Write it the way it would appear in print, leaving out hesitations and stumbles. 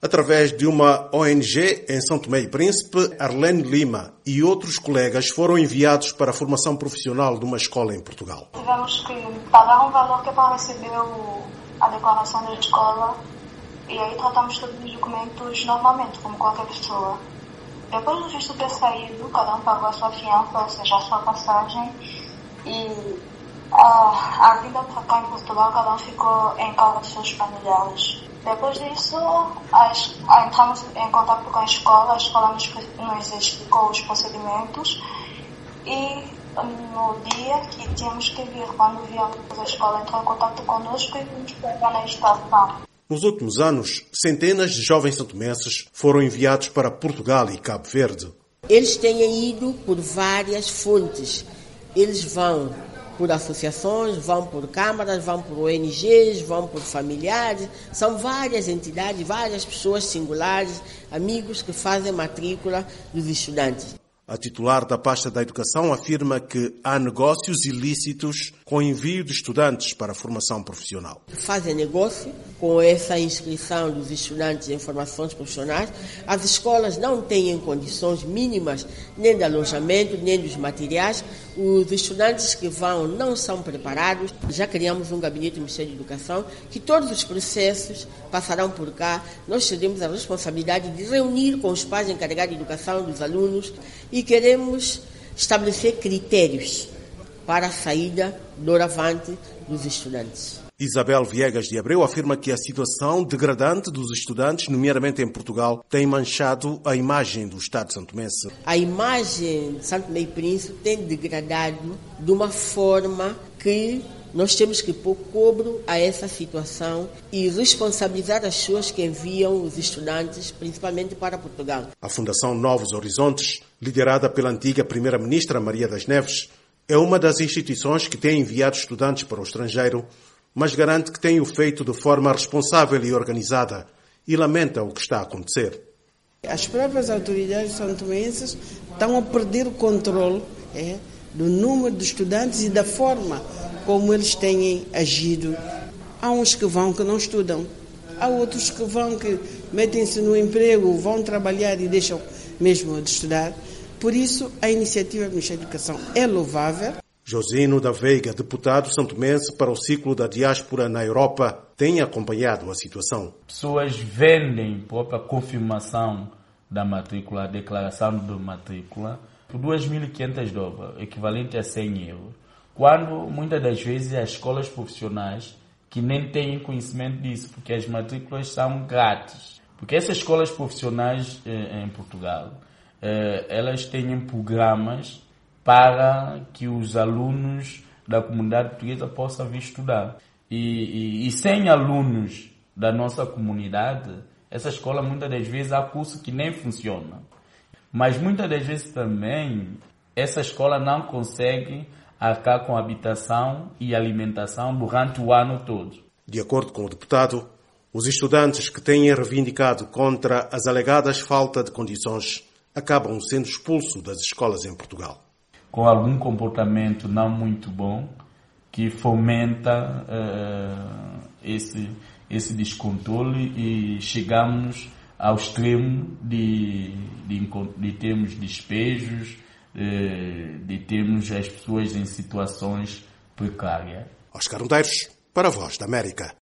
Através de uma ONG em São Tomé e Príncipe, Arlene Lima e outros colegas foram enviados para a formação profissional de uma escola em Portugal. Tivemos que pagar um valor que é para receber a declaração da escola e aí tratamos todos os documentos normalmente, como qualquer pessoa. Depois do visto ter saído, cada um pagou a sua fiança, ou seja, a sua passagem, e a vinda para cá em Portugal, cada um ficou em casa dos seus familiares. Depois disso, entramos em contato com a escola nos explicou os procedimentos e no dia que tínhamos que vir, quando viemos a escola, entrou em contato conosco e nos pegar na estação. Nos últimos anos, centenas de jovens santomenses foram enviados para Portugal e Cabo Verde. Eles têm ido por várias fontes. Eles vão por associações, vão por câmaras, vão por ONGs, vão por familiares. São várias entidades, várias pessoas singulares, amigos que fazem matrícula dos estudantes. A titular da pasta da Educação afirma que há negócios ilícitos com o envio de estudantes para a formação profissional. Fazem negócio com essa inscrição dos estudantes em formações profissionais. As escolas não têm condições mínimas nem de alojamento, nem dos materiais. Os estudantes que vão não são preparados. Já criamos um gabinete do Ministério da Educação que todos os processos passarão por cá. Nós teremos a responsabilidade de reunir com os pais encarregados de educação dos alunos e queremos estabelecer critérios para a saída doravante dos estudantes. Isabel Viegas de Abreu afirma que a situação degradante dos estudantes, nomeadamente em Portugal, tem manchado a imagem do Estado santomense. A imagem de São Tomé e Príncipe tem degradado de uma forma que nós temos que pôr cobro a essa situação e responsabilizar as pessoas que enviam os estudantes, principalmente para Portugal. A Fundação Novos Horizontes, liderada pela antiga Primeira-Ministra Maria das Neves, é uma das instituições que tem enviado estudantes para o estrangeiro, mas garante que tem o feito de forma responsável e organizada e lamenta o que está a acontecer. As próprias autoridades santomenses estão a perder o controle do número de estudantes e da forma como eles têm agido. Há uns que vão que não estudam, há outros que vão que metem-se no emprego, vão trabalhar e deixam mesmo de estudar. Por isso, a iniciativa do Ministério da Educação é louvável. Josino da Veiga, deputado santomense para o ciclo da diáspora na Europa, tem acompanhado a situação. Pessoas vendem a própria confirmação da matrícula, a declaração de matrícula, por $2.500, equivalente a 100 euros. Quando, muitas das vezes, as escolas profissionais que nem têm conhecimento disso, porque as matrículas são grátis. Porque essas escolas profissionais em Portugal, elas têm programas para que os alunos da comunidade portuguesa possam vir estudar. E sem alunos da nossa comunidade, essa escola muitas das vezes há curso que nem funciona. Mas muitas das vezes também essa escola não consegue arcar com habitação e alimentação durante o ano todo. De acordo com o deputado, os estudantes que têm reivindicado contra as alegadas falta de condições acabam sendo expulsos das escolas em Portugal. Com algum comportamento não muito bom, que fomenta esse descontrole e chegamos ao extremo de termos despejos, de termos as pessoas em situações precárias. Oscar Medeiros, para a Voz da América.